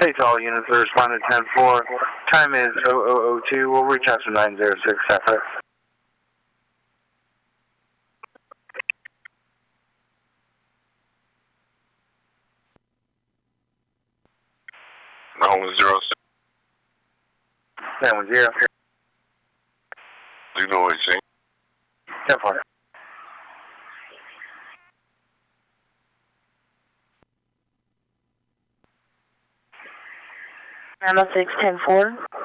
Hey to all units that responded 10-4. Time is 0002. We'll reach out to 906 after. Only 06. 910. Signal 18. 10-4. Nine 6 10-4.